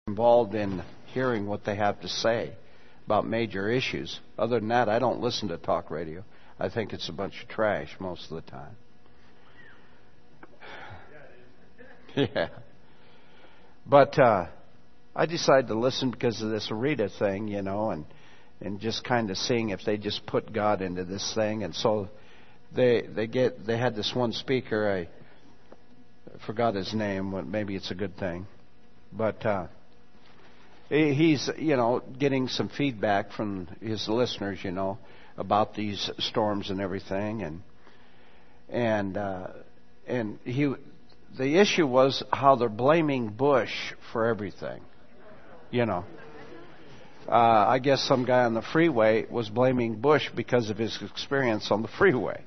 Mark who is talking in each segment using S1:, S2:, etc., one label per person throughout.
S1: involved in hearing what they have to say about major issues. Other than that, I don't listen to talk radio. I think it's a bunch of trash most of the time. Yeah. But I decided to listen because of this Rita thing, and just kind of seeing if they just put God into this thing. And so they had this one speaker. I forgot his name. Maybe it's a good thing, but he's getting some feedback from his listeners, about these storms and everything, and the issue was how they're blaming Bush for everything. I guess some guy on the freeway was blaming Bush because of his experience on the freeway.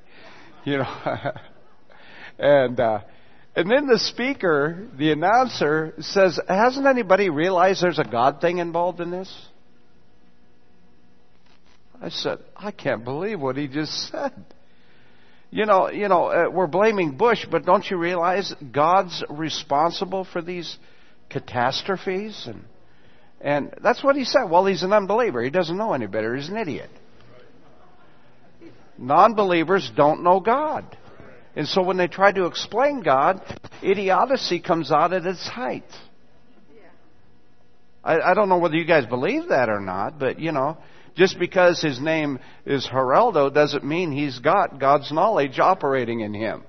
S1: And then the speaker, the announcer, says, hasn't anybody realized there's a God thing involved in this? I said, I can't believe what he just said. We're blaming Bush, but don't you realize God's responsible for these catastrophes? And that's what he said. Well, he's an unbeliever. He doesn't know any better. He's an idiot. Non-believers don't know God. And so when they try to explain God, idiocy comes out at its height. I don't know whether you guys believe that or not, but, just because his name is Geraldo doesn't mean he's got God's knowledge operating in him.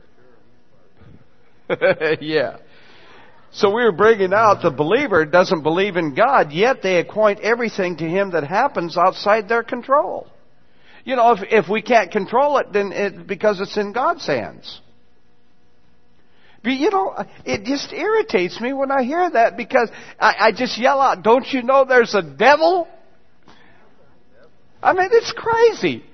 S1: Yeah. So we were bringing out the believer doesn't believe in God, yet they acquaint everything to him that happens outside their control. If we can't control it, then because it's in God's hands. But it just irritates me when I hear that, because I just yell out, don't you know there's a devil? I mean, it's crazy.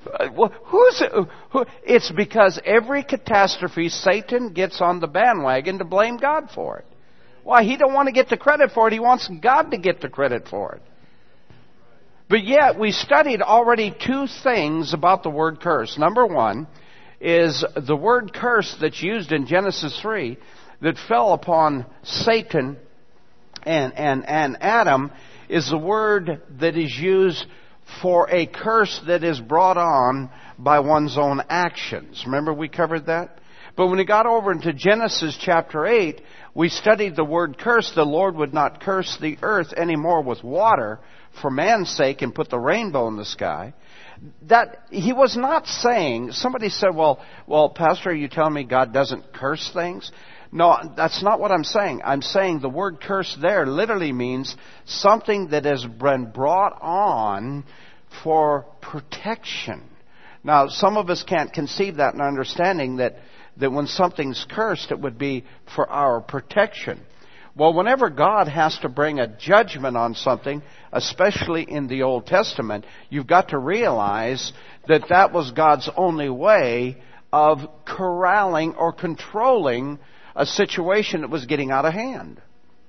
S1: It's because every catastrophe, Satan gets on the bandwagon to blame God for it. Why? He don't want to get the credit for it. He wants God to get the credit for it. But yet, we studied already two things about the word curse. Number one is the word curse that's used in Genesis 3 that fell upon Satan and Adam is the word that is used for a curse that is brought on by one's own actions. Remember we covered that? But when we got over into Genesis chapter 8, we studied the word curse. The Lord would not curse the earth anymore with water for man's sake and put the rainbow in the sky. That he was not saying, somebody said, well, Pastor, are you telling me God doesn't curse things? No, that's not what I'm saying. I'm saying the word curse there literally means something that has been brought on for protection. Now, some of us can't conceive that in understanding that when something's cursed, it would be for our protection. Well, whenever God has to bring a judgment on something, especially in the Old Testament, you've got to realize that that was God's only way of corralling or controlling a situation that was getting out of hand.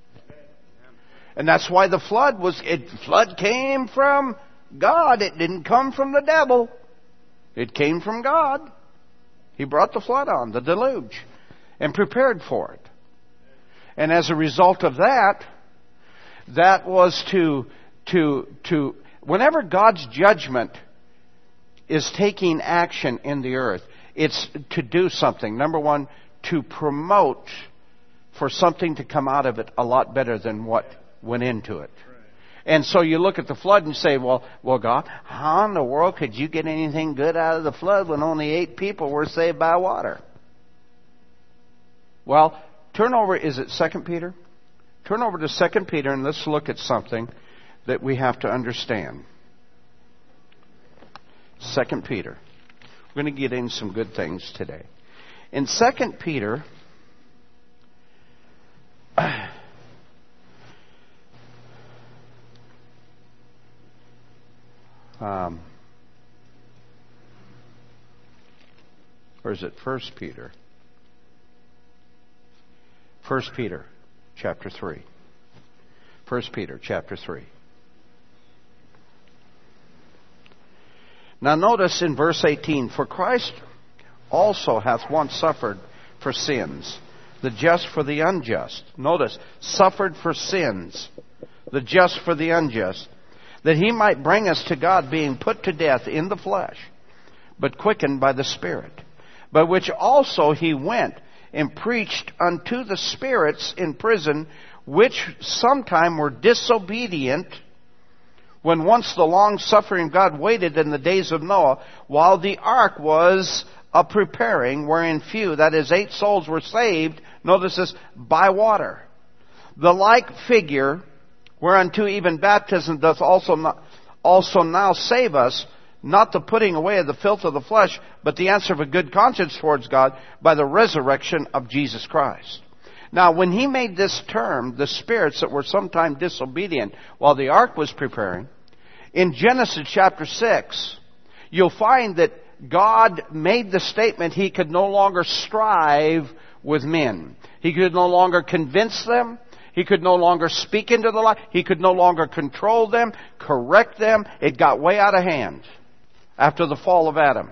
S1: And that's why the flood came from God. It didn't come from the devil. It came from God. He brought the flood on, the deluge, and prepared for it. And as a result of that, that was to whenever God's judgment is taking action in the earth, it's to do something. Number one, to promote for something to come out of it a lot better than what went into it. And so you look at the flood and say, well, God, how in the world could you get anything good out of the flood when only 8 people were saved by water? Well, turn over, is it 2 Peter? Turn over to 2 Peter and let's look at something that we have to understand. 2 Peter. We're going to get in some good things today. In 2 Peter, or is it 1 Peter? 1 Peter chapter 3. 1 Peter chapter 3. Now notice in verse 18, for Christ also hath once suffered for sins, the just for the unjust. Notice, suffered for sins, the just for the unjust, that he might bring us to God, being put to death in the flesh, but quickened by the Spirit, by which also he went and preached unto the spirits in prison, which sometime were disobedient, when once the long-suffering of God waited in the days of Noah, while the ark was a-preparing, wherein few, that is, 8 souls, were saved, notice this, by water. The like figure, whereunto even baptism doth also now save us, not the putting away of the filth of the flesh, but the answer of a good conscience towards God by the resurrection of Jesus Christ. Now, when he made this term, the spirits that were sometime disobedient while the ark was preparing, in Genesis chapter 6, you'll find that God made the statement he could no longer strive with men. He could no longer convince them. He could no longer speak into the light. He could no longer control them, correct them. It got way out of hand after the fall of Adam.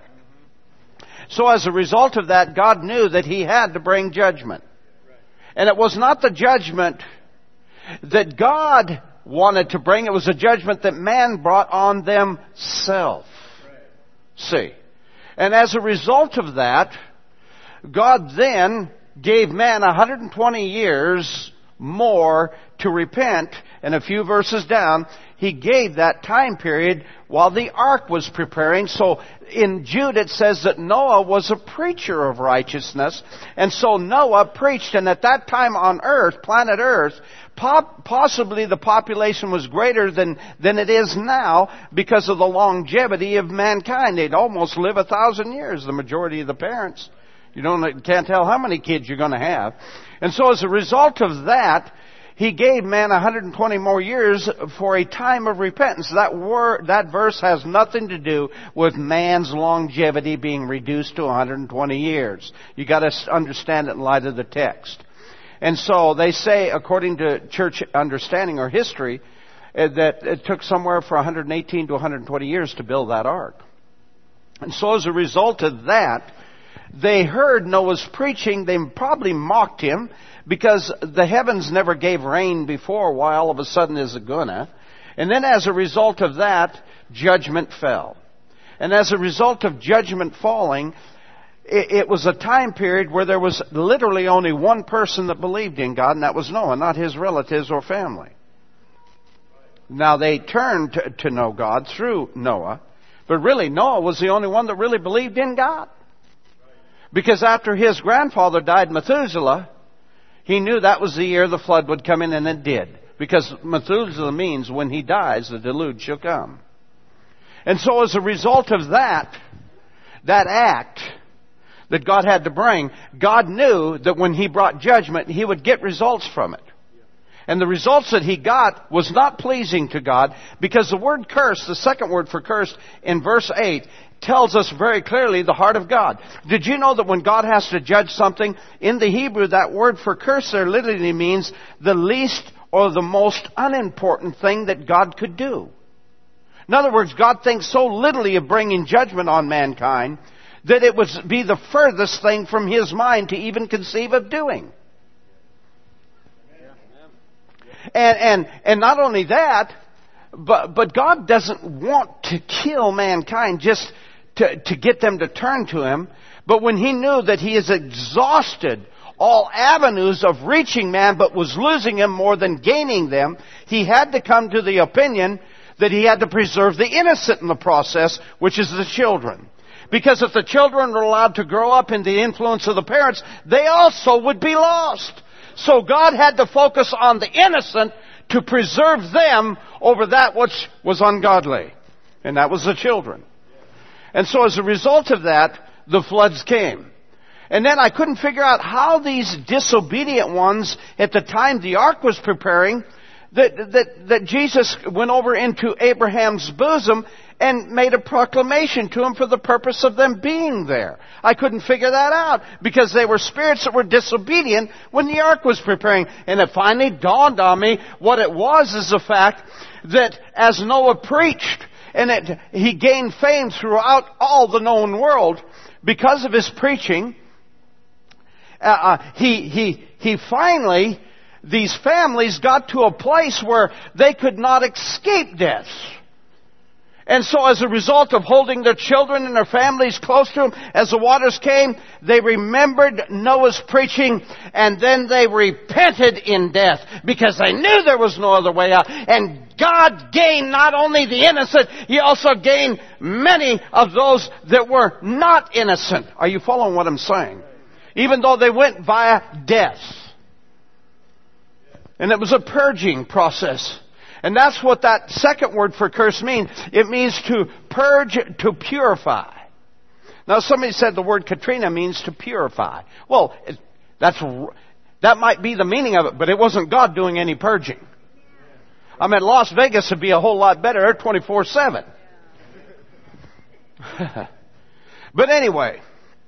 S1: So as a result of that, God knew that he had to bring judgment. And it was not the judgment that God wanted to bring. It was a judgment that man brought on themselves. See. And as a result of that, God then gave man 120 years more to repent. And a few verses down, he gave that time period while the ark was preparing. So in Jude it says that Noah was a preacher of righteousness. And so Noah preached, and at that time on earth, planet earth, possibly the population was greater than it is now because of the longevity of mankind. They'd almost live 1,000 years, the majority of the parents. You can't tell how many kids you're going to have. And so as a result of that, he gave man 120 more years for a time of repentance. That verse has nothing to do with man's longevity being reduced to 120 years. You got to understand it in light of the text. And so they say, according to church understanding or history, that it took somewhere for 118 to 120 years to build that ark. And so as a result of that, they heard Noah's preaching. They probably mocked him because the heavens never gave rain before. Why all of a sudden is it gonna? And then as a result of that, judgment fell. And as a result of judgment falling, it was a time period where there was literally only one person that believed in God, and that was Noah, not his relatives or family. Now they turned to know God through Noah, but really Noah was the only one that really believed in God. Because after his grandfather died, Methuselah, he knew that was the year the flood would come in, and it did. Because Methuselah means when he dies, the deluge shall come. And so as a result of that act that God had to bring, God knew that when he brought judgment, he would get results from it. And the results that he got was not pleasing to God, because the word curse, the second word for curse in verse 8, tells us very clearly the heart of God. Did you know that when God has to judge something, in the Hebrew, that word for curse there literally means the least or the most unimportant thing that God could do. In other words, God thinks so littly of bringing judgment on mankind that it would be the furthest thing from his mind to even conceive of doing. And not only that, but God doesn't want to kill mankind just to get them to turn to him. But when he knew that he has exhausted all avenues of reaching man, but was losing him more than gaining them, he had to come to the opinion that he had to preserve the innocent in the process, which is the children. Because if the children were allowed to grow up in the influence of the parents, they also would be lost. So God had to focus on the innocent to preserve them over that which was ungodly. And that was the children. And so as a result of that, the floods came. And then I couldn't figure out how these disobedient ones, at the time the ark was preparing, that Jesus went over into Abraham's bosom and made a proclamation to him for the purpose of them being there. I couldn't figure that out because they were spirits that were disobedient when the ark was preparing. And it finally dawned on me what it was is the fact that as Noah preached, and he gained fame throughout all the known world because of his preaching, he finally, these families got to a place where they could not escape death. And so as a result of holding their children and their families close to them, as the waters came, they remembered Noah's preaching, and then they repented in death because they knew there was no other way out. And God gained not only the innocent, He also gained many of those that were not innocent. Are you following what I'm saying? Even though they went via death. And it was a purging process. And that's what that second word for curse means. It means to purge, to purify. Now somebody said the word Katrina means to purify. Well, that might be the meaning of it, but it wasn't God doing any purging. I mean, Las Vegas would be a whole lot better. They're 24/7. But anyway.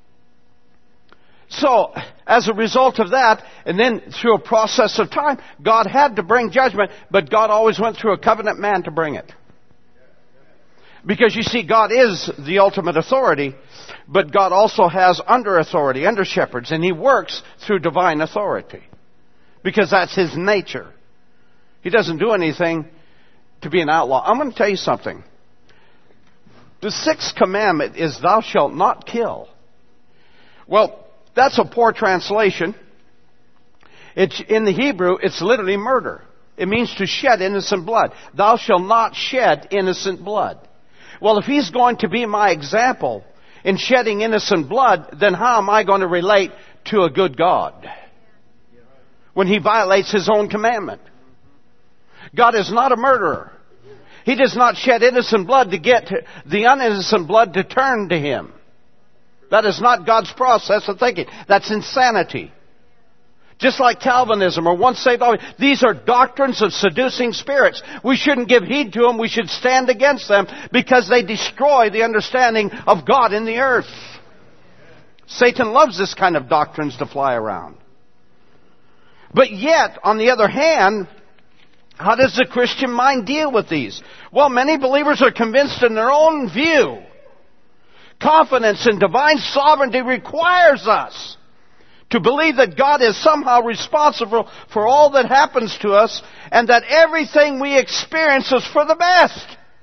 S1: So, as a result of that, and then through a process of time, God had to bring judgment, but God always went through a covenant man to bring it. Because you see, God is the ultimate authority, but God also has under authority, under shepherds, and He works through divine authority. Because that's His nature. He doesn't do anything to be an outlaw. I'm going to tell you something. The sixth commandment is, thou shalt not kill. Well, that's a poor translation. In the Hebrew, it's literally murder. It means to shed innocent blood. Thou shalt not shed innocent blood. Well, if He's going to be my example in shedding innocent blood, then how am I going to relate to a good God when He violates His own commandment? God is not a murderer. He does not shed innocent blood to get the uninnocent blood to turn to Him. That is not God's process of thinking. That's insanity. Just like Calvinism or once saved, always. These are doctrines of seducing spirits. We shouldn't give heed to them. We should stand against them because they destroy the understanding of God in the earth. Satan loves this kind of doctrines to fly around. But yet, on the other hand, how does the Christian mind deal with these? Well, many believers are convinced in their own view. Confidence in divine sovereignty requires us to believe that God is somehow responsible for all that happens to us and that everything we experience is for the best.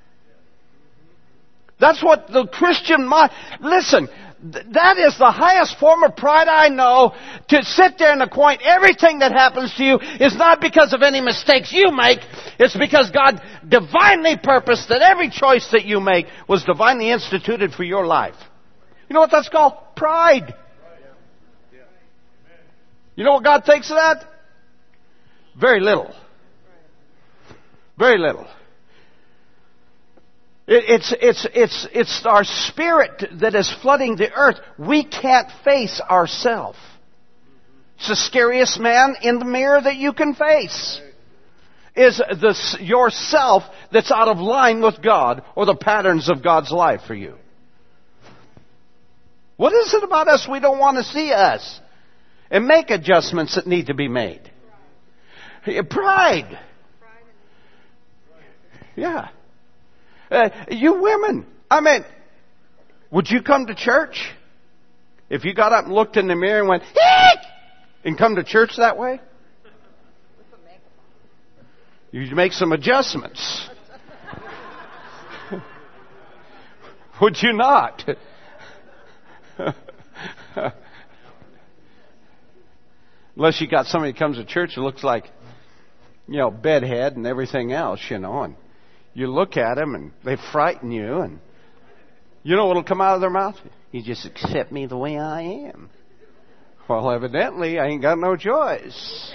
S1: That's what the Christian mind... Listen, that is the highest form of pride I know, to sit there and acquaint everything that happens to you is not because of any mistakes you make. It's because God divinely purposed that every choice that you make was divinely instituted for your life. You know what that's called? Pride. You know what God thinks of that? Very little. Very little. It's our spirit that is flooding the earth. We can't face ourselves. It's the scariest man in the mirror that you can face. Is yourself that's out of line with God or the patterns of God's life for you. What is it about us we don't want to see us? And make adjustments that need to be made. Pride. Yeah. You women, I mean, would you come to church if you got up and looked in the mirror and went, eek! And come to church that way? You'd make some adjustments. Would you not? Unless you got somebody that comes to church that looks like, bedhead and everything else, and you look at them and they frighten you, and you know what'll come out of their mouth? You just accept me the way I am. Well, evidently, I ain't got no choice.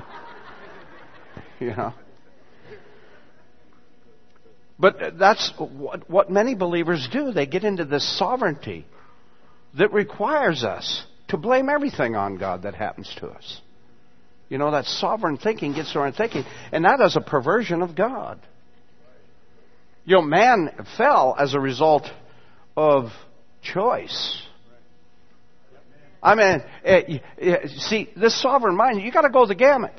S1: But that's what many believers do. They get into this sovereignty that requires us to blame everything on God that happens to us. That sovereign thinking gets around thinking, and that is a perversion of God. Man fell as a result of choice. I mean, see, this sovereign mind, you got to go the gamut.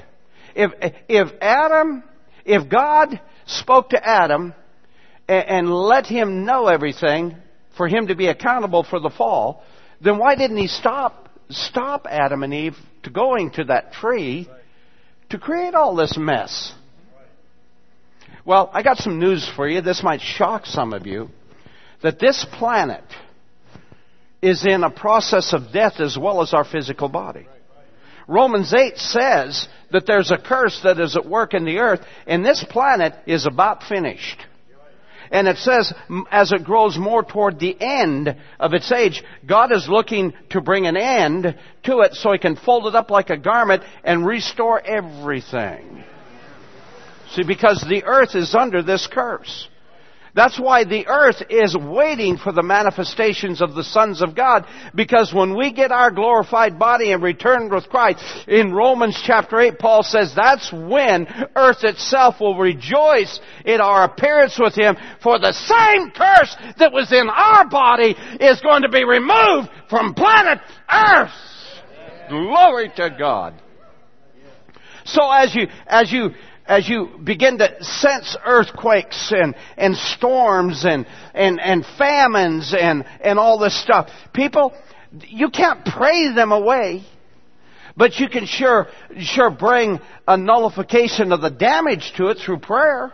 S1: If God spoke to Adam and let him know everything for him to be accountable for the fall, then why didn't He stop stop Adam and Eve to going to that tree to create all this mess? Well, I got some news for you. This might shock some of you. That this planet is in a process of death as well as our physical body. Romans 8 says that there's a curse that is at work in the earth, and this planet is about finished. And it says, as it grows more toward the end of its age, God is looking to bring an end to it so He can fold it up like a garment and restore everything. See, because the earth is under this curse. That's why the earth is waiting for the manifestations of the sons of God. Because when we get our glorified body and return with Christ, in Romans chapter 8, Paul says that's when earth itself will rejoice in our appearance with Him. For the same curse that was in our body is going to be removed from planet Earth. Glory to God. So as you begin to sense earthquakes and storms and famines and all this stuff, people, you can't pray them away, but you can sure bring a nullification of the damage to it through prayer.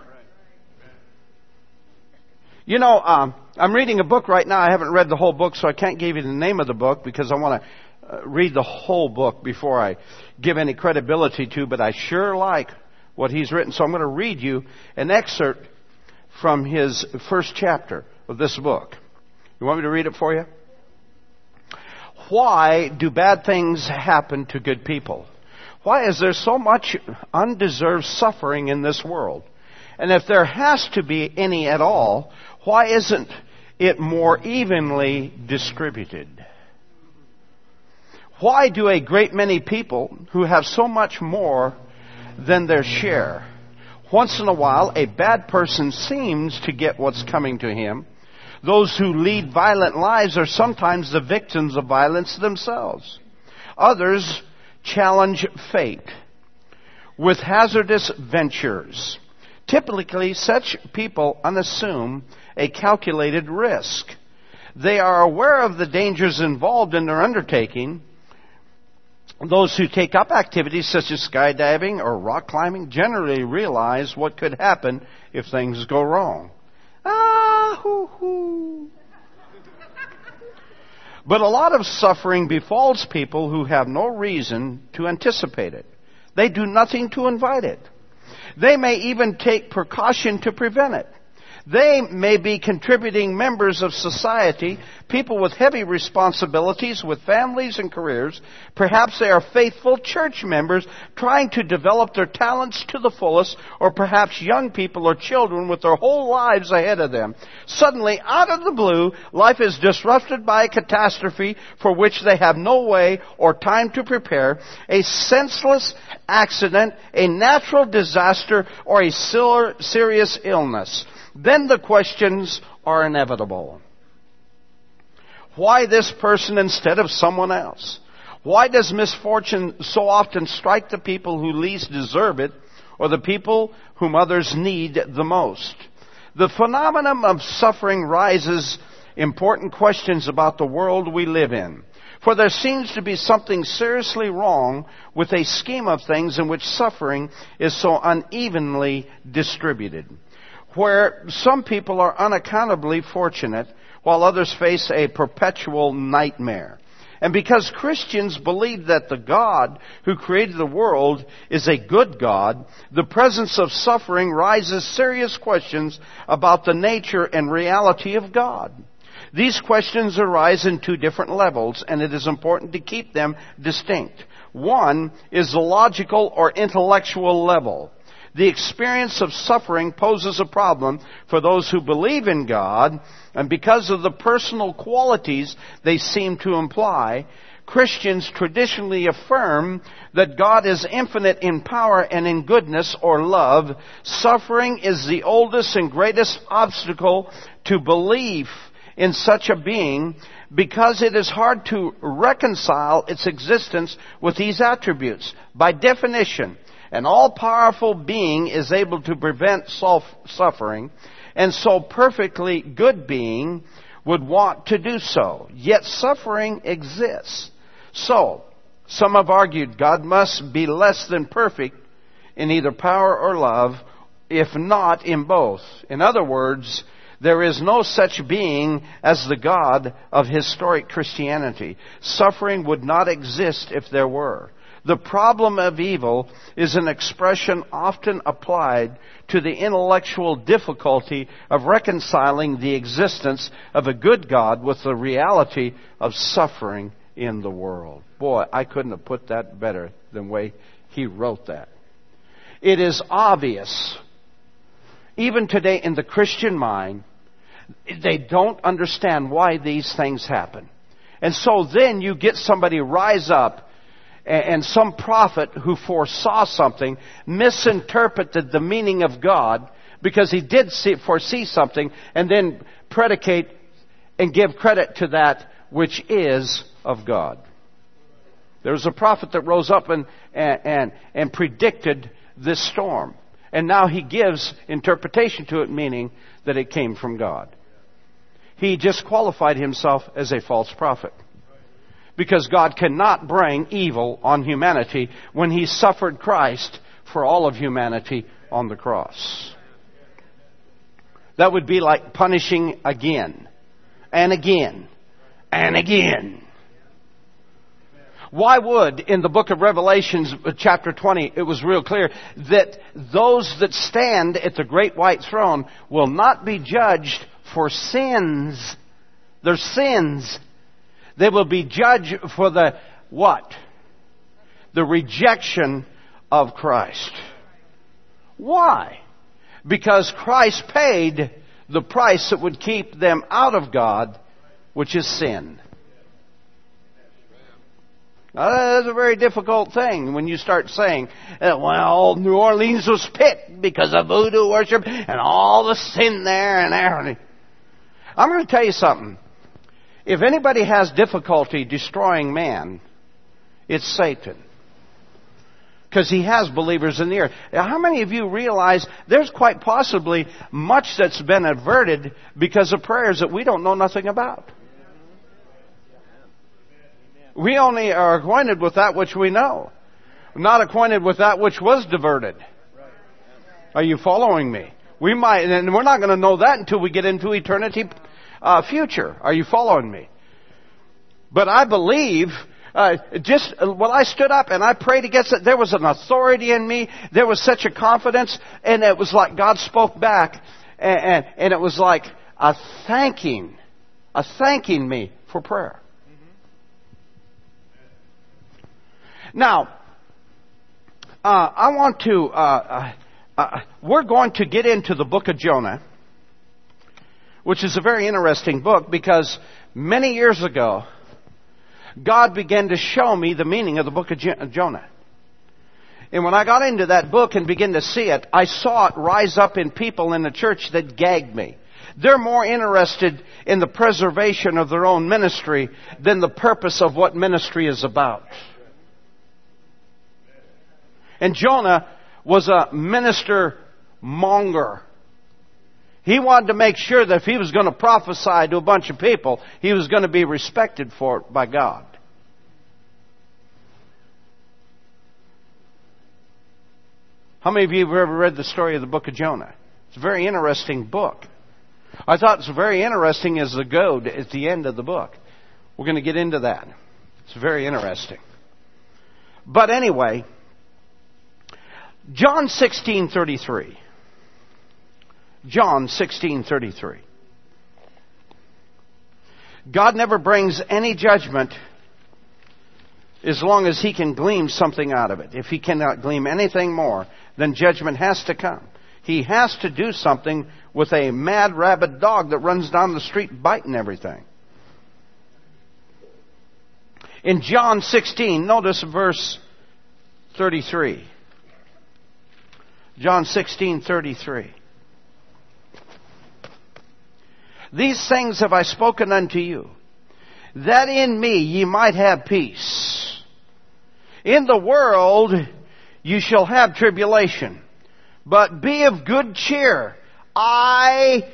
S1: You know, I'm reading a book right now. I haven't read the whole book, so I can't give you the name of the book because I want to read the whole book before I give any credibility to, but I sure like what he's written. So I'm going to read you an excerpt from his first chapter of this book. You want me to read it for you? Why do bad things happen to good people? Why is there so much undeserved suffering in this world? And if there has to be any at all, why isn't it more evenly distributed? Why do a great many people who have so much more than their share? Once in a while, a bad person seems to get what's coming to him. Those who lead violent lives are sometimes the victims of violence themselves. Others challenge fate with hazardous ventures. Typically, such people unassume a calculated risk. They are aware of the dangers involved in their undertaking. Those who take up activities such as skydiving or rock climbing generally realize what could happen if things go wrong. But a lot of suffering befalls people who have no reason to anticipate it. They do nothing to invite it. They may even take precaution to prevent it. They may be contributing members of society, people with heavy responsibilities, with families and careers. Perhaps they are faithful church members trying to develop their talents to the fullest, or perhaps young people or children with their whole lives ahead of them. Suddenly, out of the blue, life is disrupted by a catastrophe for which they have no way or time to prepare, a senseless accident, a natural disaster, or a serious illness. Then the questions are inevitable. Why this person instead of someone else? Why does misfortune so often strike the people who least deserve it, or the people whom others need the most? The phenomenon of suffering raises important questions about the world we live in. For there seems to be something seriously wrong with a scheme of things in which suffering is so unevenly distributed, where some people are unaccountably fortunate while others face a perpetual nightmare. And because Christians believe that the God who created the world is a good God, the presence of suffering raises serious questions about the nature and reality of God. These questions arise in two different levels, and it is important to keep them distinct. One is the logical or intellectual level. The experience of suffering poses a problem for those who believe in God, and because of the personal qualities they seem to imply, Christians traditionally affirm that God is infinite in power and in goodness or love. Suffering is the oldest and greatest obstacle to belief in such a being, because it is hard to reconcile its existence with these attributes. By definition, an all-powerful being is able to prevent suffering, and so perfectly good being would want to do so. Yet suffering exists. So, some have argued God must be less than perfect in either power or love, if not in both. In other words, there is no such being as the God of historic Christianity. Suffering would not exist if there were. The problem of evil is an expression often applied to the intellectual difficulty of reconciling the existence of a good God with the reality of suffering in the world. Boy, I couldn't have put that better than the way he wrote that. It is obvious, even today in the Christian mind, they don't understand why these things happen. And so then you get somebody rise up, and some prophet who foresaw something misinterpreted the meaning of God because he did foresee something, and then predicate and give credit to that which is of God. There was a prophet that rose up and predicted this storm. And now he gives interpretation to it, meaning that it came from God. He disqualified himself as a false prophet. Because God cannot bring evil on humanity when He suffered Christ for all of humanity on the cross. That would be like punishing again, and again, and again. Why would, in the book of Revelations, chapter 20, it was real clear that those that stand at the great white throne will not be judged for sins. Their sins. They will be judged for the what? The rejection of Christ. Why? Because Christ paid the price that would keep them out of God, which is sin. Now, that's a very difficult thing when you start saying, well, New Orleans was picked because of voodoo worship and all the sin there and everything. I'm going to tell you something. If anybody has difficulty destroying man, it's Satan. Because he has believers in the earth. Now, how many of you realize there's quite possibly much that's been averted because of prayers that we don't know nothing about? We only are acquainted with that which we know, not acquainted with that which was diverted. Are you following me? We might, and we're not going to know that until we get into eternity future. Are you following me? But I believe, when I stood up and I prayed against it, there was an authority in me. There was such a confidence, and it was like God spoke back, and it was like a thanking me for prayer. Now, I want to, we're going to get into the book of Jonah, which is a very interesting book because many years ago, God began to show me the meaning of the book of Jonah. And when I got into that book and began to see it, I saw it rise up in people in the church that gagged me. They're more interested in the preservation of their own ministry than the purpose of what ministry is about. And Jonah was a minister monger. He wanted to make sure that if he was going to prophesy to a bunch of people, he was going to be respected for it by God. How many of you have ever read the story of the book of Jonah? It's a very interesting book. I thought it's very interesting as the goad at the end of the book. We're going to get into that. It's very interesting. But anyway, John 16:33. John 16:33. God never brings any judgment as long as He can glean something out of it. If He cannot glean anything more, then judgment has to come. He has to do something with a mad rabid dog that runs down the street biting everything. In John 16, notice verse 33. John 16:33. These things have I spoken unto you, that in me ye might have peace. In the world you shall have tribulation, but be of good cheer. I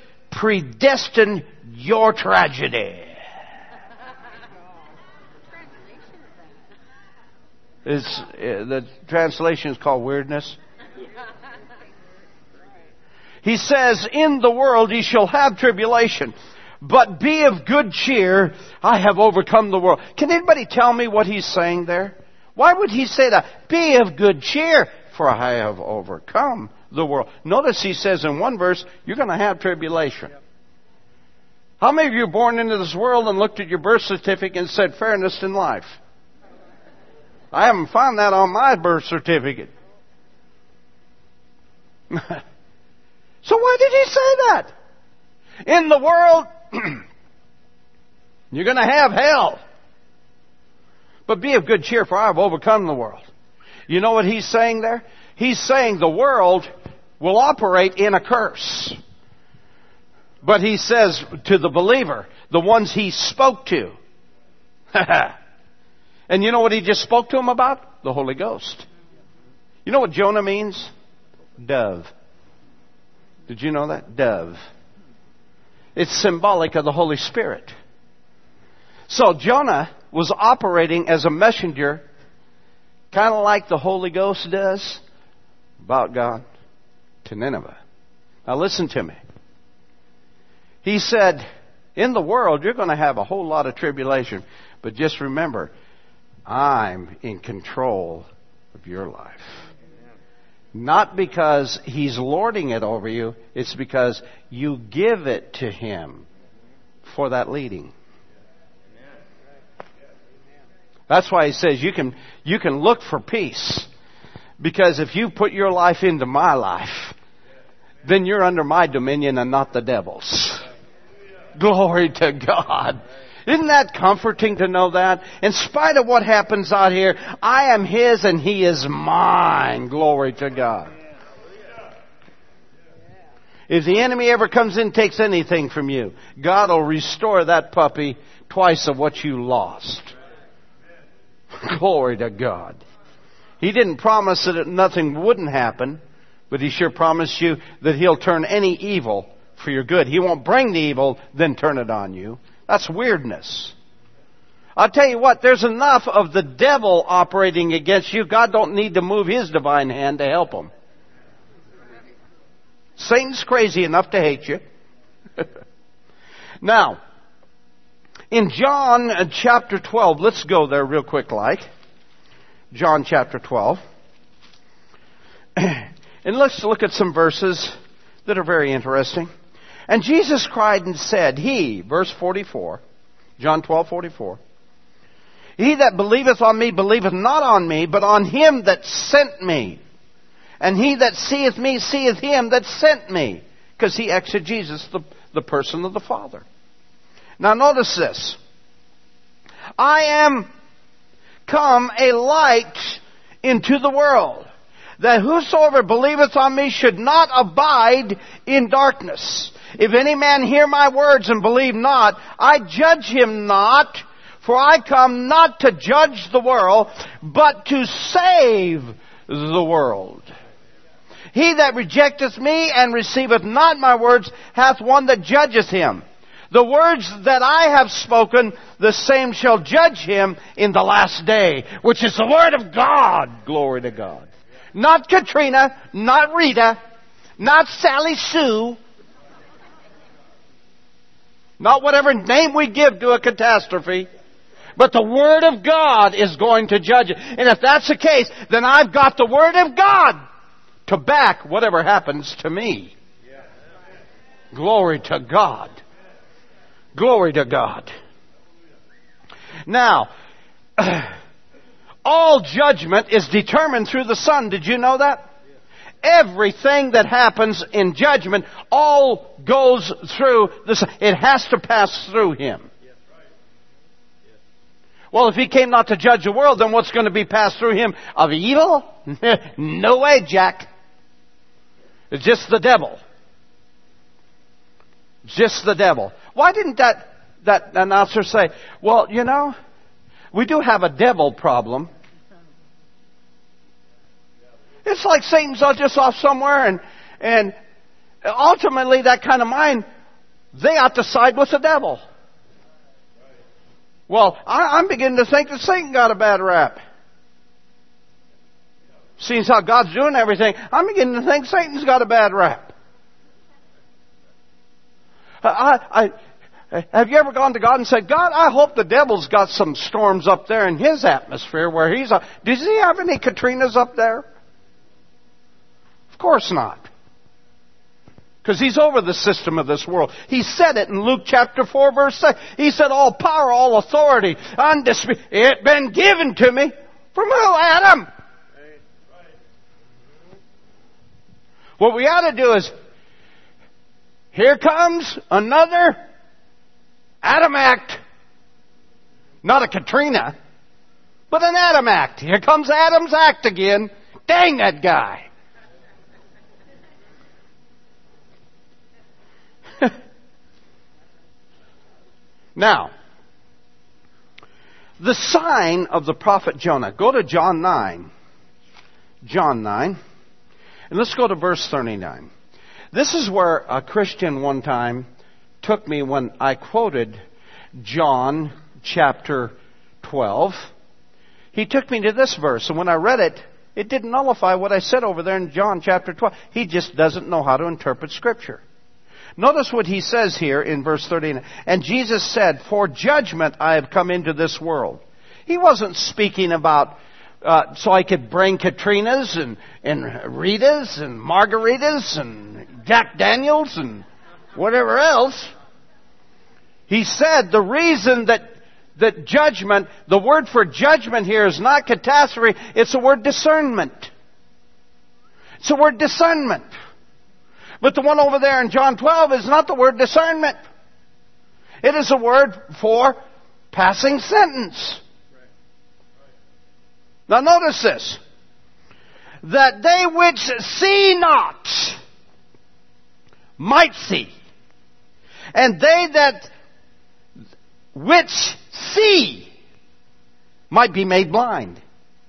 S1: predestine your tragedy. The translation is called weirdness. He says, in the world ye shall have tribulation, but be of good cheer, I have overcome the world. Can anybody tell me what he's saying there? Why would he say that? Be of good cheer, for I have overcome the world. Notice he says in one verse, you're going to have tribulation. How many of you were born into this world and looked at your birth certificate and said fairness in life? I haven't found that on my birth certificate. So why did he say that? In the world, you're going to have hell. But be of good cheer, for I have overcome the world. You know what he's saying there? He's saying the world will operate in a curse. But he says to the believer, the ones he spoke to. And you know what he just spoke to him about? The Holy Ghost. You know what Jonah means? Dove. Did you know that? Dove. It's symbolic of the Holy Spirit. So Jonah was operating as a messenger, kind of like the Holy Ghost does, about God to Nineveh. Now listen to me. He said, in the world you're going to have a whole lot of tribulation, but just remember, I'm in control of your life. Not because He's lording it over you, it's because you give it to Him for that leading. That's why He says you can look for peace. Because if you put your life into my life, then you're under my dominion and not the devil's. Glory to God. Isn't that comforting to know that? In spite of what happens out here, I am His and He is mine. Glory to God. If the enemy ever comes in and takes anything from you, God will restore that puppy twice of what you lost. Glory to God. He didn't promise that nothing wouldn't happen, but He sure promised you that He'll turn any evil for your good. He won't bring the evil, then turn it on you. That's weirdness. I'll tell you what, there's enough of the devil operating against you. God don't need to move His divine hand to help him. Satan's crazy enough to hate you. Now, in John chapter 12, let's go there real quick like. John chapter 12. And let's look at some verses that are very interesting. And Jesus cried and said, He, verse 44, John 12:44, He that believeth on me believeth not on me, but on Him that sent me. And he that seeth me seeth Him that sent me. Because he exegesis the person of the Father. Now notice this. I am come a light into the world, that whosoever believeth on me should not abide in darkness. If any man hear my words and believe not, I judge him not, for I come not to judge the world, but to save the world. He that rejecteth me and receiveth not my words hath one that judgeth him. The words that I have spoken, the same shall judge him in the last day, which is the Word of God. Glory to God. Not Katrina, not Rita, not Sally Sue, not whatever name we give to a catastrophe, but the Word of God is going to judge it. And if that's the case, then I've got the Word of God to back whatever happens to me. Glory to God. Glory to God. Now, all judgment is determined through the Son. Did you know that? Everything that happens in judgment all goes through the Son. It has to pass through Him. Well, if He came not to judge the world, then what's going to be passed through Him? Of evil? No way, Jack. It's just the devil. Just the devil. Why didn't that announcer say, well, you know, we do have a devil problem. It's like Satan's just off somewhere, and ultimately that kind of mind, they ought to side with the devil. Well, I'm beginning to think that Satan got a bad rap. Seeing how God's doing everything, I'm beginning to think Satan's got a bad rap. Have you ever gone to God and said, God, I hope the devil's got some storms up there in his atmosphere where he's... Does he have any Katrinas up there? Of course not. Because he's over the system of this world. He said it in Luke chapter 4 verse 6. He said, all power, all authority, it been given to me. From who, Adam? What we ought to do is, here comes another Adam act. Not a Katrina, but an Adam act. Here comes Adam's act again. Dang that guy. Now, the sign of the prophet Jonah. Go to John 9. John 9. And let's go to verse 39. This is where a Christian one time took me when I quoted John chapter 12. He took me to this verse, and when I read it, it didn't nullify what I said over there in John chapter 12. He just doesn't know how to interpret Scripture. Notice what he says here in verse 39. And Jesus said, for judgment I have come into this world. He wasn't speaking about so I could bring Katrinas and Ritas and Margaritas and Jack Daniels and whatever else. He said the reason that judgment, the word for judgment here is not catastrophe, it's the word discernment. It's the word discernment. But the one over there in John 12 is not the word discernment. It is a word for passing sentence. Now notice this. That they which see not might see. And they that which see might be made blind.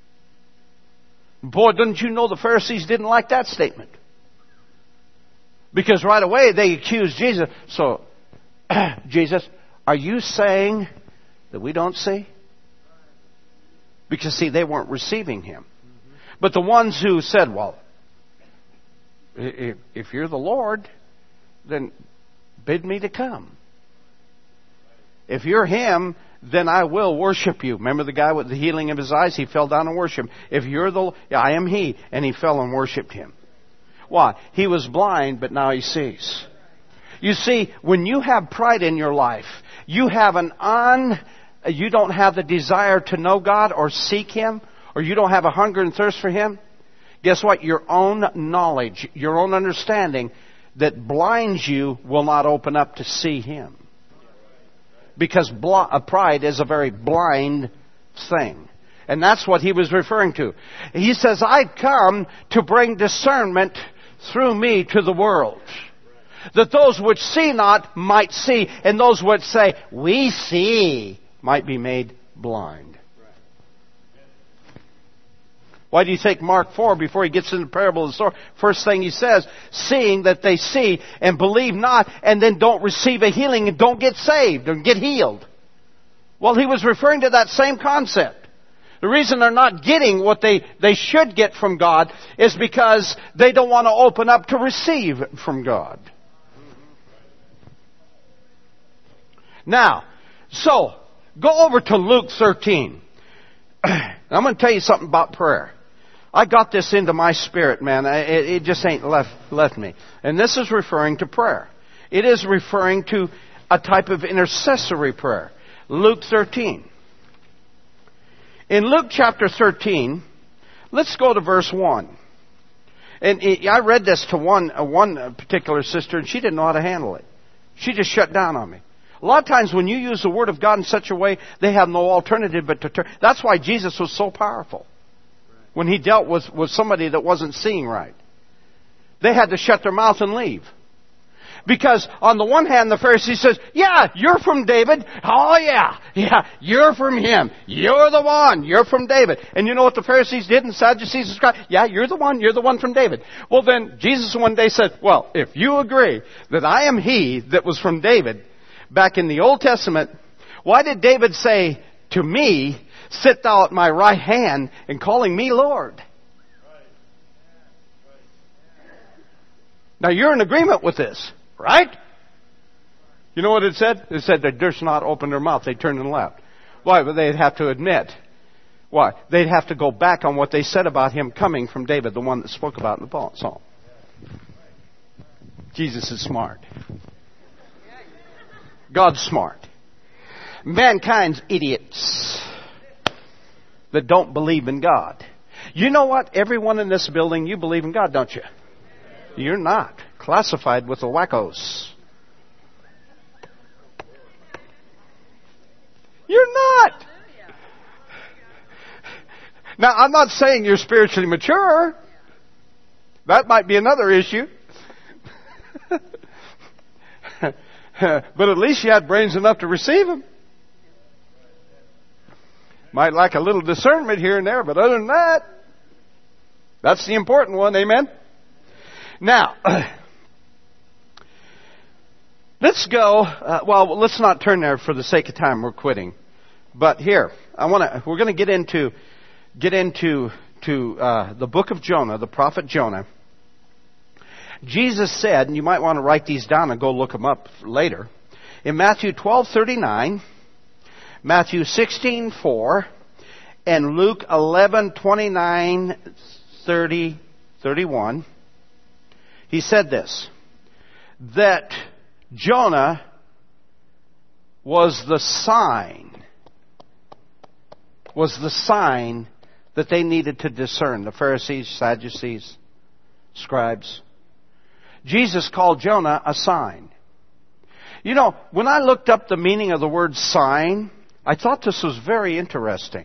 S1: Boy, didn't you know the Pharisees didn't like that statement? Because right away they accused Jesus. So, Jesus, are you saying that we don't see? Because, see, they weren't receiving Him. But the ones who said, well, if you're the Lord, then bid me to come. If you're Him, then I will worship you. Remember the guy with the healing of his eyes? He fell down and worshipped Him. If you're I am He. And he fell and worshipped Him. Why? He was blind, but now he sees. You see, when you have pride in your life, you don't have the desire to know God or seek Him, or you don't have a hunger and thirst for Him, guess what? Your own knowledge, your own understanding that blinds you will not open up to see Him. Because pride is a very blind thing. And that's what he was referring to. He says, I've come to bring discernment through me to the world. That those which see not might see, and those which say, we see, might be made blind. Why do you think Mark 4, before he gets into the parable of the sower, first thing he says, seeing that they see and believe not, and then don't receive a healing and don't get saved and get healed? Well, he was referring to that same concept. The reason they're not getting what they should get from God is because they don't want to open up to receive from God. Now, so, go over to Luke 13. I'm going to tell you something about prayer. I got this into my spirit, man. It just ain't left me. And this is referring to prayer. It is referring to a type of intercessory prayer. Luke 13. In Luke chapter 13, let's go to verse 1. And I read this to one particular sister, and she didn't know how to handle it. She just shut down on me. A lot of times when you use the Word of God in such a way, they have no alternative but to turn. That's why Jesus was so powerful. When He dealt with somebody that wasn't seeing right. They had to shut their mouth and leave. Because on the one hand, the Pharisee says, yeah, you're from David. Oh, yeah, you're from him. You're the one. You're from David. And you know what the Pharisees did and Sadducees described? Yeah, you're the one from David. Well, then Jesus one day said, well, if you agree that I am he that was from David, back in the Old Testament, why did David say to me, sit thou at my right hand, and calling me Lord? Now you're in agreement with this, right? You know what it said? It said they durst not open their mouth. They turned and left. Why? But they'd have to admit. Why? They'd have to go back on what they said about him coming from David, the one that spoke about in the psalm. Jesus is smart. God's smart. Mankind's idiots that don't believe in God. You know what? Everyone in this building, you believe in God, don't you? You're not classified with the wackos. You're not. Now, I'm not saying you're spiritually mature. That might be another issue. But at least you had brains enough to receive them. Might lack a little discernment here and there, but other than that, that's the important one. Amen? Now, let's go. Let's not turn there for the sake of time. We're quitting. But here, we're going to get into the book of Jonah, the prophet Jonah. Jesus said, and you might want to write these down and go look them up later. In Matthew 12:39, Matthew 16:4, and Luke 11:29, 30, 31. He said this, that Jonah was the sign that they needed to discern, the Pharisees, Sadducees, scribes. Jesus called Jonah a sign. You know, when I looked up the meaning of the word sign, I thought this was very interesting.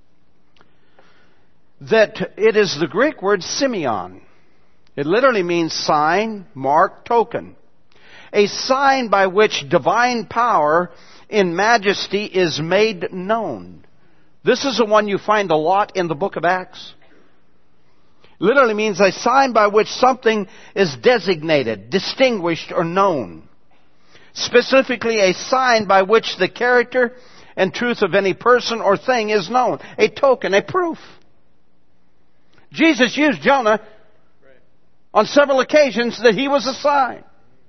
S1: That it is the Greek word simeon. It literally means sign, mark, token. A sign by which divine power in majesty is made known. This is the one you find a lot in the book of Acts. Literally means a sign by which something is designated, distinguished, or known. Specifically, a sign by which the character and truth of any person or thing is known. A token, a proof. Jesus used Jonah on several occasions that he was a sign.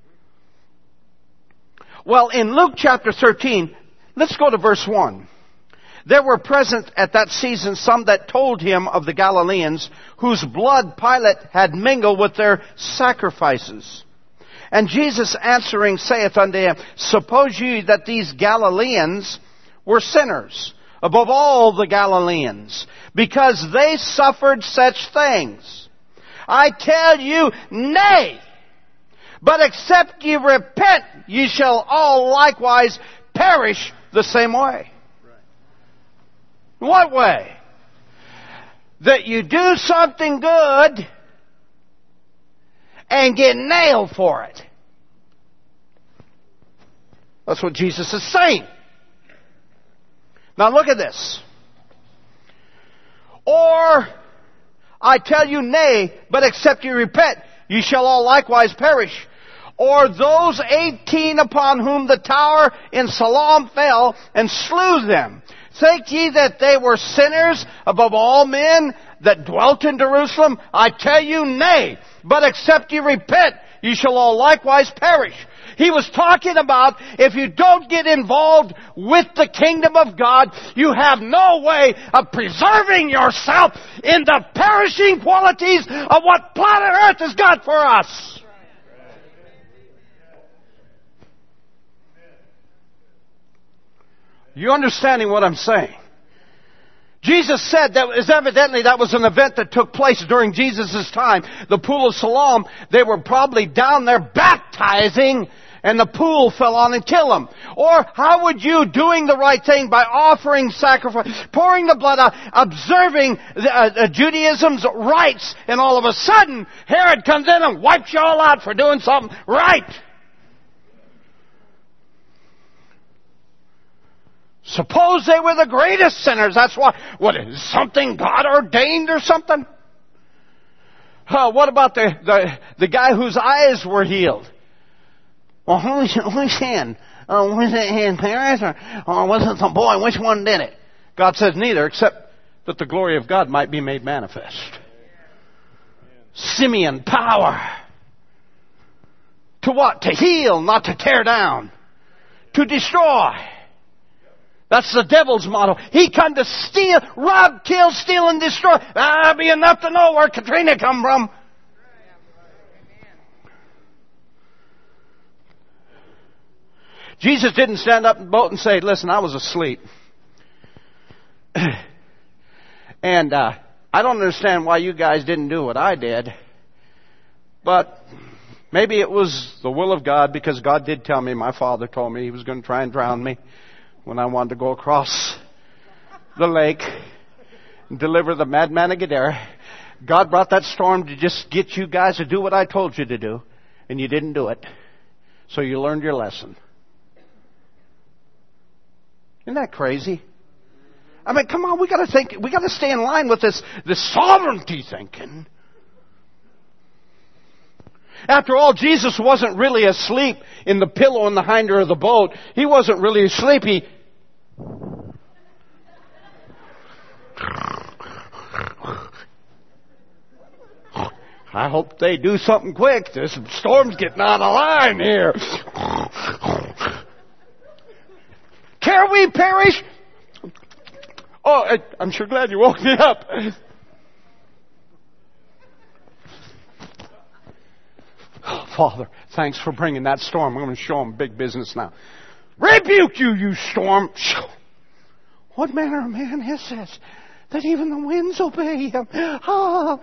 S1: Well, in Luke chapter 13, let's go to verse 1. There were present at that season some that told him of the Galileans, whose blood Pilate had mingled with their sacrifices. And Jesus answering saith unto him, suppose ye that these Galileans were sinners above all the Galileans, because they suffered such things? I tell you, nay. But except ye repent, ye shall all likewise perish the same way. What way? That you do something good and get nailed for it. That's what Jesus is saying. Now look at this. Or, I tell you, nay, but except you repent, ye shall all likewise perish. Or those 18 upon whom the tower in Siloam fell and slew them. Think ye that they were sinners above all men that dwelt in Jerusalem? I tell you, nay. But except ye repent, ye shall all likewise perish. He was talking about if you don't get involved with the kingdom of God, you have no way of preserving yourself in the perishing qualities of what planet Earth has got for us. You understanding what I'm saying? Jesus said that that was an event that took place during Jesus' time. The pool of Siloam, they were probably down there baptizing, and the pool fell on and killed them. Or how would you, doing the right thing by offering sacrifice, pouring the blood out, observing Judaism's rites, and all of a sudden Herod comes in and wipes you all out for doing something right? Suppose they were the greatest sinners. That's why. What is something God ordained or something? What about the guy whose eyes were healed? Well, whose hand? Was it his parents or was it some boy? Which one did it? God says neither, except that the glory of God might be made manifest. Simeon, power. To what? To heal, not to tear down. To destroy. That's the devil's motto. He come to steal, rob, kill, steal, and destroy. That'll be enough to know where Katrina come from. Jesus didn't stand up in the boat and say, listen, I was asleep. And I don't understand why you guys didn't do what I did. But maybe it was the will of God, because God did tell me, my father told me he was going to try and drown me when I wanted to go across the lake and deliver the madman of Gadara. God brought that storm to just get you guys to do what I told you to do, and you didn't do it. So you learned your lesson. Isn't that crazy? I mean, come on, we got to think. We got to stay in line with this sovereignty thinking. After all, Jesus wasn't really asleep in the pillow in the hinder of the boat. He wasn't really asleep. I hope they do something quick. This storm's getting out of line here. Care we perish? Oh, I'm sure glad you woke me up. Oh, Father, thanks for bringing that storm. I'm going to show them big business now. Rebuke you, you storm. What manner of man is this, that even the winds obey him? Oh.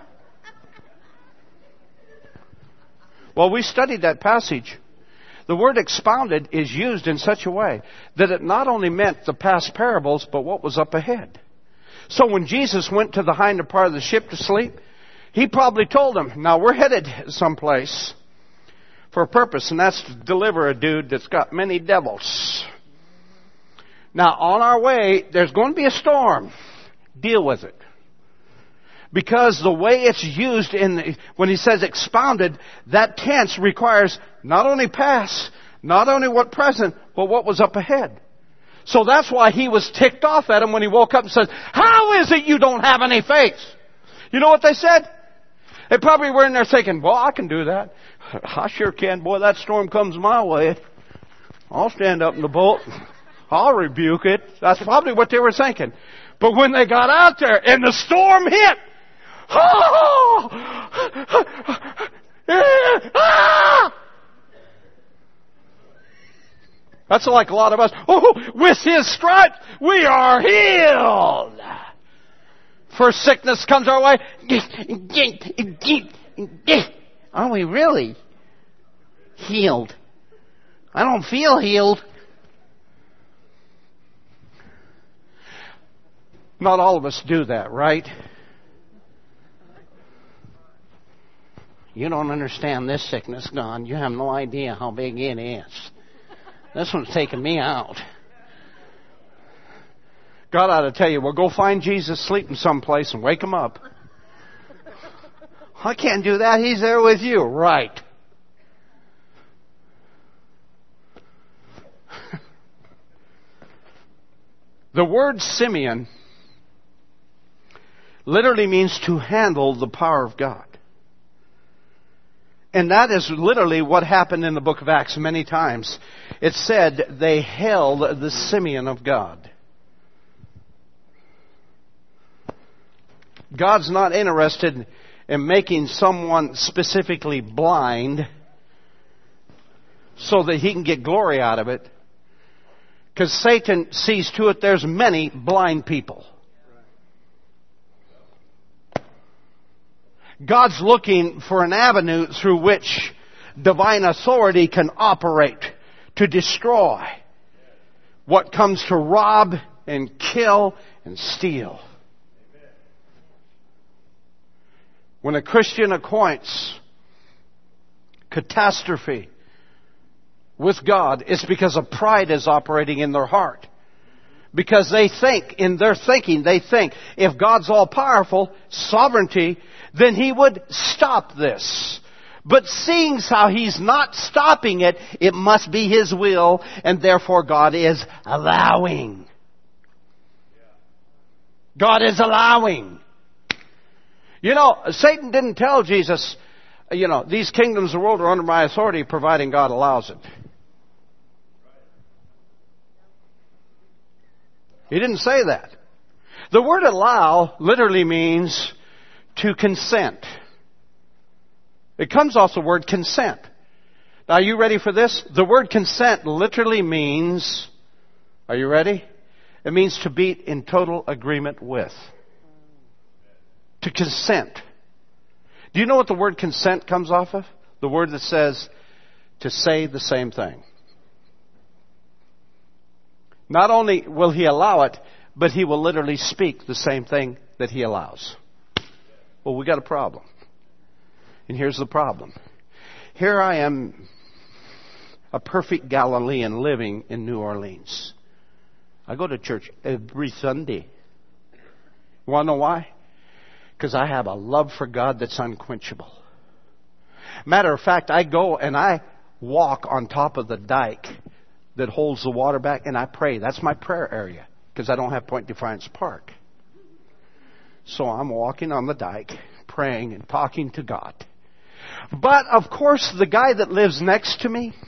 S1: Well, we studied that passage. The word expounded is used in such a way that it not only meant the past parables, but what was up ahead. So when Jesus went to the hinder part of the ship to sleep, he probably told them, now we're headed someplace for a purpose, and that's to deliver a dude that's got many devils. Now, on our way, there's going to be a storm. Deal with it. Because the way it's used when he says expounded, that tense requires not only past, not only what present, but what was up ahead. So that's why he was ticked off at him when he woke up and said, how is it you don't have any faith? You know what they said? They probably were in there thinking, well, I can do that. I sure can. Boy, that storm comes my way. I'll stand up in the boat. I'll rebuke it. That's probably what they were thinking. But when they got out there and the storm hit, that's like a lot of us. Oh, with His stripes we are healed. First sickness comes our way. Are we really healed? I don't feel healed. Not all of us do that, right? You don't understand this sickness, God. You have no idea how big it is. This one's taking me out. God ought to tell you, well, go find Jesus sleeping someplace and wake him up. I can't do that. He's there with you. Right. The word Simeon literally means to handle the power of God. And that is literally what happened in the book of Acts many times. It said they held the Simeon of God. God's not interested in making someone specifically blind so that he can get glory out of it. Because Satan sees to it there's many blind people. God's looking for an avenue through which divine authority can operate to destroy what comes to rob and kill and steal. When a Christian acquaints catastrophe with God, it's because a pride is operating in their heart. Because they think, in their thinking, they think, if God's all-powerful, sovereignty, then He would stop this. But seeing how He's not stopping it, it must be His will, and therefore God is allowing. God is allowing. You know, Satan didn't tell Jesus, these kingdoms of the world are under my authority, providing God allows it. He didn't say that. The word allow literally means to consent. It comes off the word consent. Now, are you ready for this? The word consent literally means, are you ready? It means to be in total agreement with. To consent. Do you know what the word consent comes off of? The word that says to say the same thing. Not only will He allow it, but He will literally speak the same thing that He allows. Well, we got a problem. And here's the problem. Here I am, a perfect Galilean living in New Orleans. I go to church every Sunday. You want to know why? Because I have a love for God that's unquenchable. Matter of fact, I go and I walk on top of the dike that holds the water back, and I pray. That's my prayer area, because I don't have Point Defiance Park. So I'm walking on the dike, praying and talking to God. But, of course, the guy that lives next to me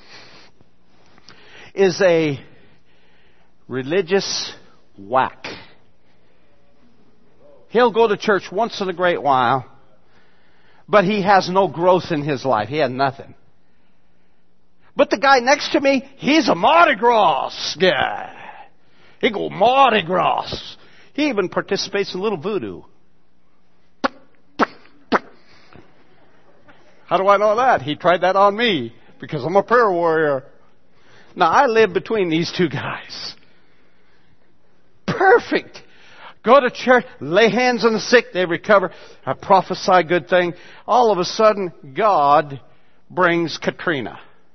S1: is a religious whack. He'll go to church once in a great while, but he has no growth in his life. He had nothing. But the guy next to me, he's a Mardi Gras guy. He go Mardi Gras. He even participates in a little voodoo. How do I know that? He tried that on me because I'm a prayer warrior. Now, I live between these two guys. Perfect. Go to church, lay hands on the sick, they recover. I prophesy good thing. All of a sudden, God brings Katrina.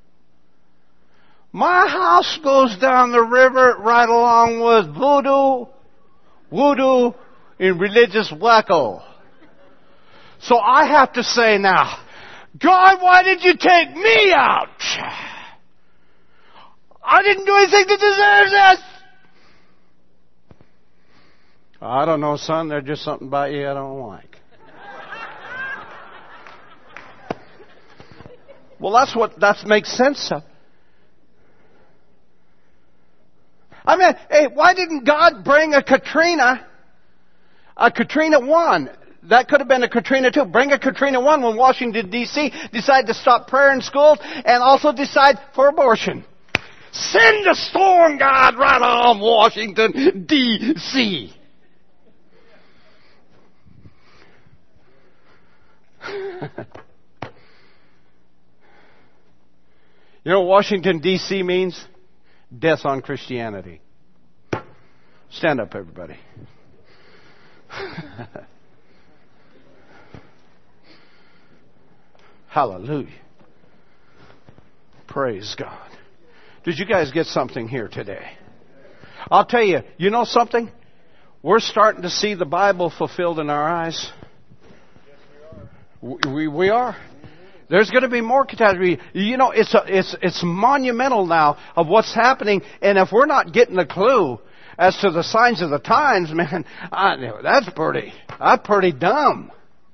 S1: My house goes down the river right along with voodoo, and religious wacko. So I have to say now, God, why did you take me out? I didn't do anything to deserve this. I don't know, son. There's just something about you I don't like. Well, that makes sense of. I mean, hey, why didn't God bring a Katrina 1? That could have been a Katrina 2. Bring a Katrina 1 when Washington, D.C. decided to stop prayer in schools and also decide for abortion. Send a storm, God, right on Washington, D.C. You know what Washington, D.C. means? Death on Christianity. Stand up, everybody. Hallelujah. Praise God. Did you guys get something here today? I'll tell you, you know something? We're starting to see the Bible fulfilled in our eyes. We are. There's going to be more catastrophe. You know, it's monumental now of what's happening, and if we're not getting a clue as to the signs of the times, man, that's pretty dumb.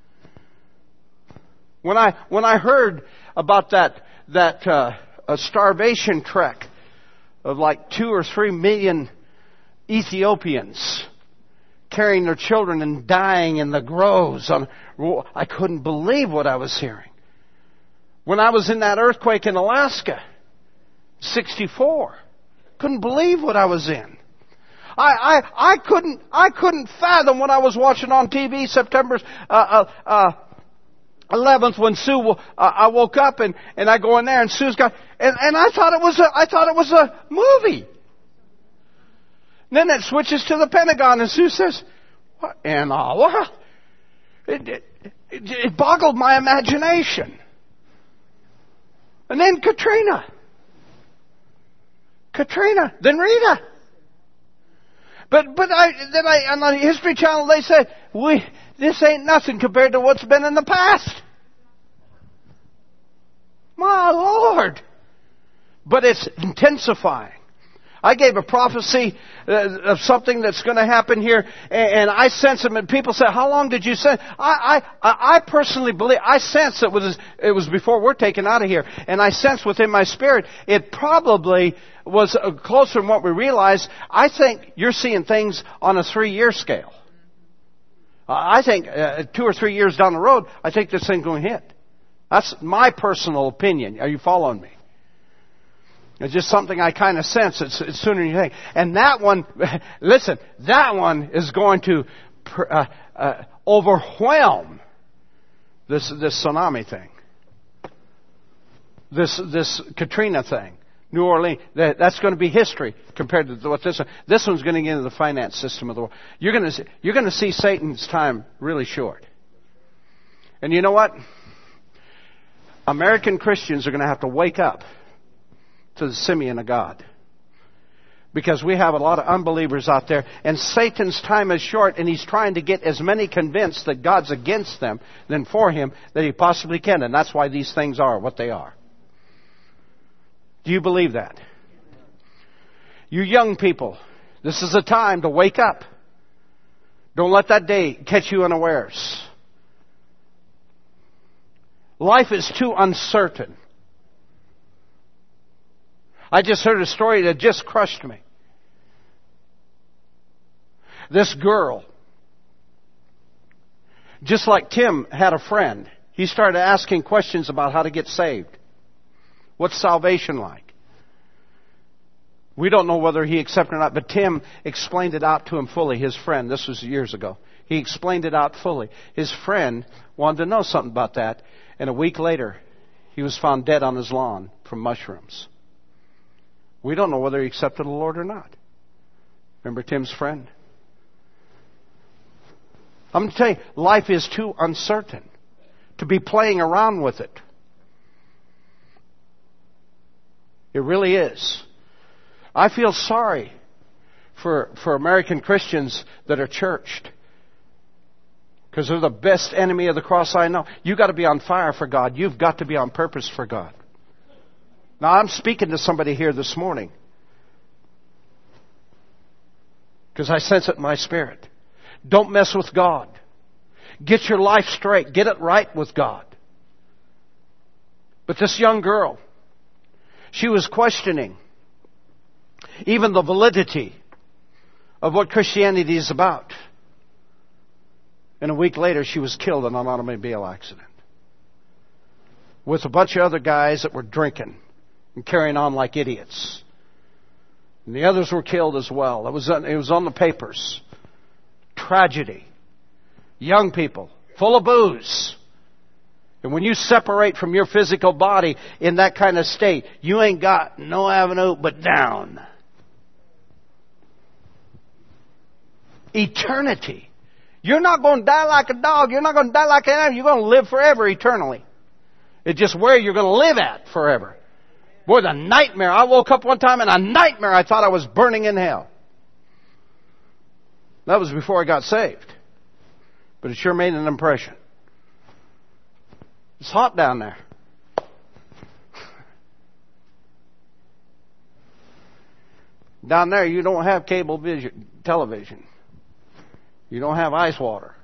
S1: When I heard about that starvation trek of like 2 or 3 million Ethiopians carrying their children and dying in the groves, I couldn't believe what I was hearing. When I was in that earthquake in Alaska, 1964, couldn't believe what I was in. I couldn't fathom what I was watching on TV September 11th when Sue. I woke up and I go in there and Sue's got and I thought it was a movie. And then it switches to the Pentagon and Sue says, "What in the world?" It boggled my imagination. And then Katrina, then Rita. But on the History Channel they said, this ain't nothing compared to what's been in the past. My Lord. But it's intensifying. I gave a prophecy of something that's going to happen here, and I sense them. And people say, "How long did you sense?" I personally believe I sense it was before we're taken out of here, and I sense within my spirit it probably was closer than what we realize. I think you're seeing things on a 3-year scale. I think 2 or 3 years down the road, I think this thing's going to hit. That's my personal opinion. Are you following me? It's just something I kind of sense. It's sooner than you think. And that one, listen, that one is going to overwhelm this tsunami thing. This Katrina thing. New Orleans, that's going to be history compared to what this one's going to get into the finance system of the world. You're going to see Satan's time really short. And you know what? American Christians are going to have to wake up to the Simeon of God. Because we have a lot of unbelievers out there, and Satan's time is short, and he's trying to get as many convinced that God's against them than for him that he possibly can. And that's why these things are what they are. Do you believe that? You young people, this is a time to wake up. Don't let that day catch you unawares. Life is too uncertain. I just heard a story that just crushed me. This girl, just like Tim had a friend, he started asking questions about how to get saved. What's salvation like? We don't know whether he accepted it or not, but Tim explained it out to him fully, his friend. This was years ago. He explained it out fully. His friend wanted to know something about that, and a week later, he was found dead on his lawn from mushrooms. We don't know whether he accepted the Lord or not. Remember Tim's friend? I'm going to tell you, life is too uncertain to be playing around with it. It really is. I feel sorry for American Christians that are churched. Because they're the best enemy of the cross I know. You've got to be on fire for God. You've got to be on purpose for God. Now I'm speaking to somebody here this morning. Because I sense it in my spirit. Don't mess with God. Get your life straight. Get it right with God. But this young girl, she was questioning even the validity of what Christianity is about. And a week later, she was killed in an automobile accident with a bunch of other guys that were drinking and carrying on like idiots. And the others were killed as well. It was on the papers. Tragedy. Young people, full of booze. And when you separate from your physical body in that kind of state, you ain't got no avenue but down. Eternity. You're not going to die like a dog. You're not going to die like an animal. You're going to live forever eternally. It's just where you're going to live at forever. Boy, the nightmare. I woke up one time in a nightmare. I thought I was burning in hell. That was before I got saved. But it sure made an impression. It's hot down there. Down there you don't have television. You don't have ice water.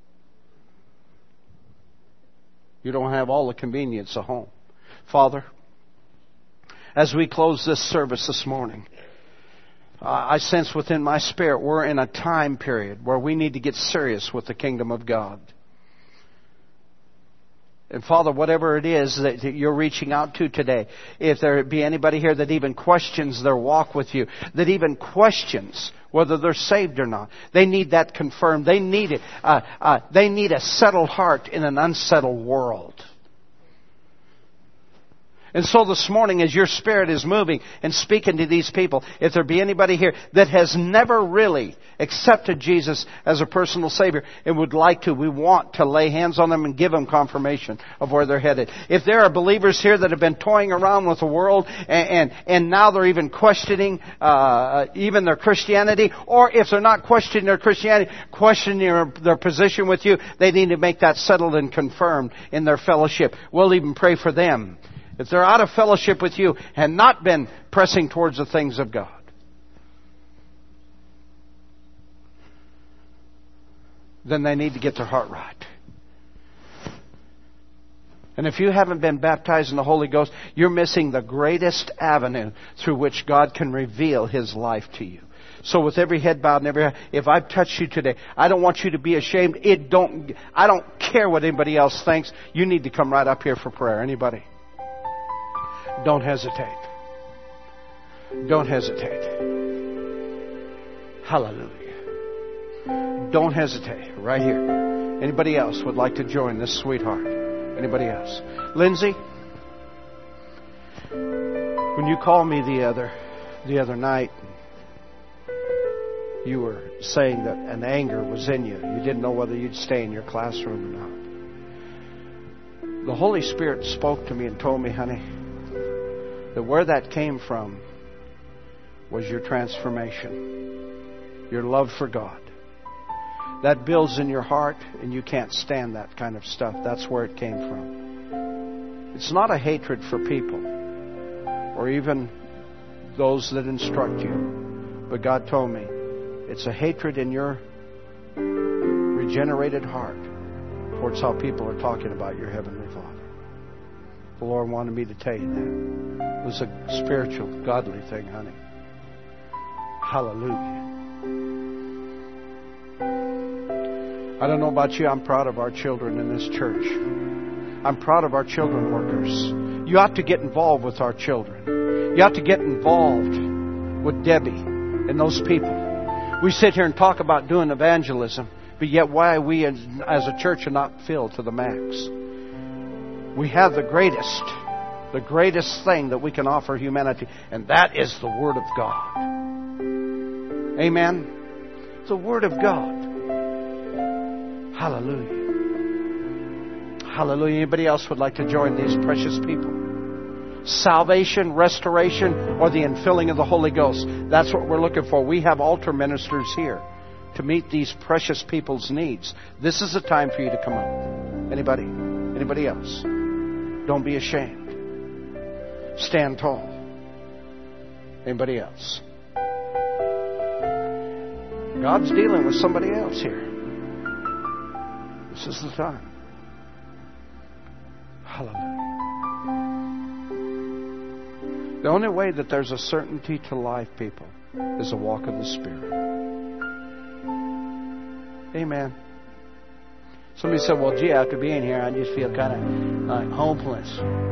S1: You don't have all the convenience of home. Father, as we close this service this morning, I sense within my spirit we're in a time period where we need to get serious with the kingdom of God. And Father, whatever it is that you're reaching out to today, if there be anybody here that even questions their walk with you, that even questions whether they're saved or not, they need that confirmed. They need it. They need a settled heart in an unsettled world. And so this morning, as your Spirit is moving and speaking to these people, if there be anybody here that has never really accepted Jesus as a personal Savior and would like to, we want to lay hands on them and give them confirmation of where they're headed. If there are believers here that have been toying around with the world and now they're even questioning even their Christianity, or if they're not questioning their Christianity, questioning their position with you, they need to make that settled and confirmed in their fellowship. We'll even pray for them. If they're out of fellowship with you and not been pressing towards the things of God. then they need to get their heart right. And if you haven't been baptized in the Holy Ghost, you're missing the greatest avenue through which God can reveal His life to you. So with every head bowed and if I've touched you today, I don't want you to be ashamed. I don't care what anybody else thinks. You need to come right up here for prayer. Anybody? Don't hesitate. Don't hesitate. Hallelujah. Don't hesitate. Right here. Anybody else would like to join this sweetheart? Anybody else? Lindsay, when you called me the other night, you were saying that an anger was in you. You didn't know whether you'd stay in your classroom or not. The Holy Spirit spoke to me and told me, honey, that where that came from was your transformation, your love for God. That builds in your heart, and you can't stand that kind of stuff. That's where it came from. It's not a hatred for people or even those that instruct you. But God told me it's a hatred in your regenerated heart towards how people are talking about your Heavenly Father. The Lord wanted me to tell you that. It was a spiritual, godly thing, honey. Hallelujah. I don't know about you, I'm proud of our children in this church. I'm proud of our children workers. You ought to get involved with our children. You ought to get involved with Debbie and those people. We sit here and talk about doing evangelism, but yet why we as a church are not filled to the max. We have the greatest thing that we can offer humanity, and that is the Word of God. Amen? The Word of God. Hallelujah. Hallelujah. Anybody else would like to join these precious people? Salvation, restoration, or the infilling of the Holy Ghost. That's what we're looking for. We have altar ministers here to meet these precious people's needs. This is the time for you to come up. Anybody? Anybody else? Don't be ashamed. Stand tall. Anybody else? God's dealing with somebody else here. This is the time. Hallelujah. The only way that there's a certainty to life, people, is a walk of the Spirit. Amen. Somebody said, well, gee, after being here, I just feel kind of hopeless.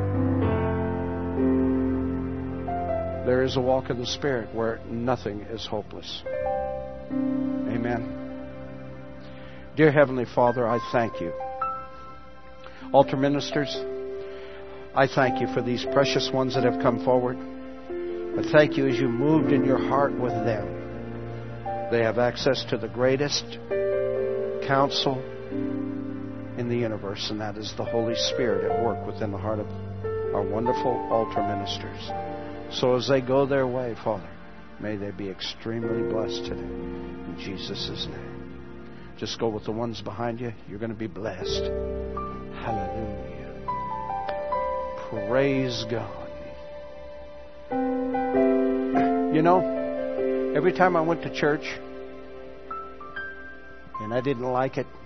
S1: There is a walk of the Spirit where nothing is hopeless. Amen. Dear Heavenly Father, I thank you. Altar ministers, I thank you for these precious ones that have come forward. I thank you as you moved in your heart with them. They have access to the greatest counsel in the universe, and that is the Holy Spirit at work within the heart of our wonderful altar ministers. So as they go their way, Father, may they be extremely blessed today. In Jesus' name. Just go with the ones behind you. You're going to be blessed. Hallelujah. Praise God. You know, every time I went to church and I didn't like it,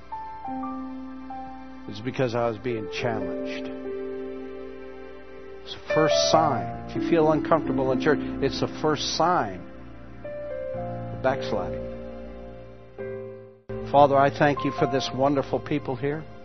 S1: it's because I was being challenged. It's the first sign. If you feel uncomfortable in church, it's the first sign of backsliding. Father, I thank you for this wonderful people here.